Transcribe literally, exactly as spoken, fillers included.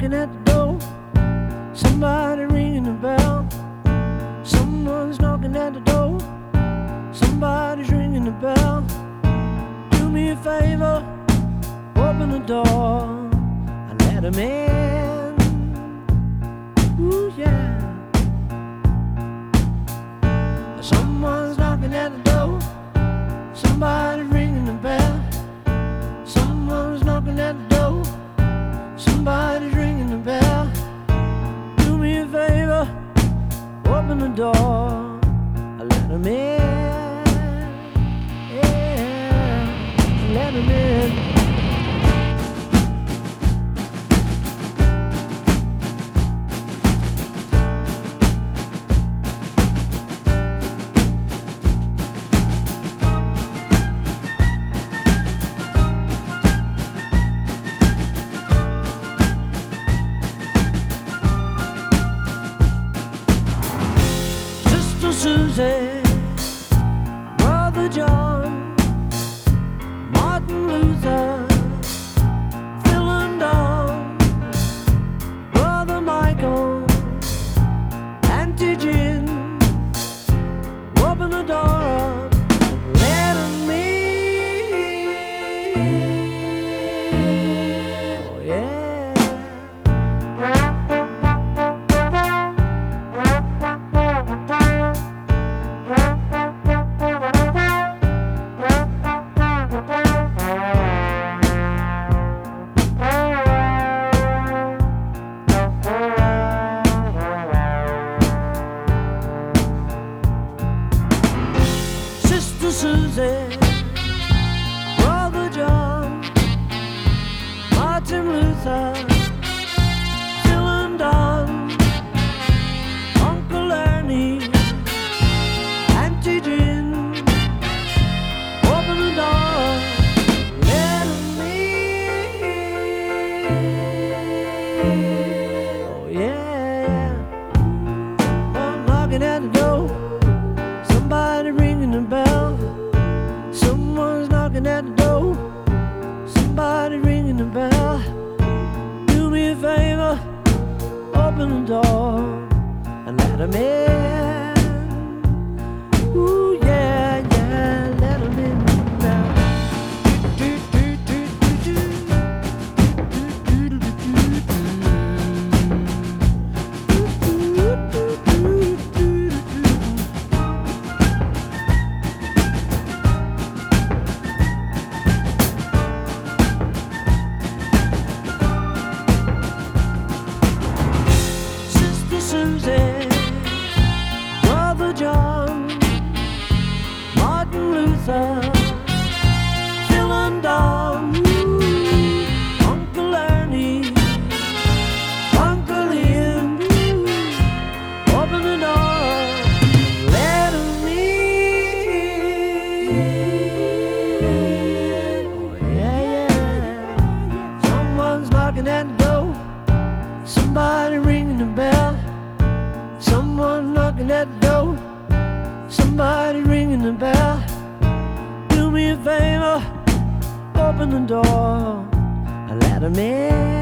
knocking at the door. Somebody ringing the bell. Someone's knocking at the door. Somebody's ringing the bell. Do me a favor, open the door and let him in. Ooh, yeah. Someone's knocking at the door. Somebody's ringing the bell. Someone's knocking at the door. Somebody's ringing the bell. Do me a favor, open the door, I let him in. Yeah, let him in. Susie, Brother John, Martin Luther, Phil and Don, Brother Michael, Auntie Jim, open the door up, let 'em in. Oh yeah. Susie, Brother John, Martin Luther, Phil and Don, Uncle Ernie, Auntie Jim, open the door, let 'em in. Oh yeah, I'm knocking at the door. Somebody ringing the bell. Someone's knocking at the door. Somebody ringing the bell. Do me a favor, open the door and let 'em in. Ooh yeah, yeah, let 'em in now. Susie, Brother John, Martin Luther, Phil and Don, Uncle Ernie, Uncle Ian, open the door, let 'em in. Oh yeah, yeah. Someone's knocking at the door. Somebody ringing the bell. Someone knocking at the door. Somebody ringing the bell. Do me a favor, open the door and let 'em in.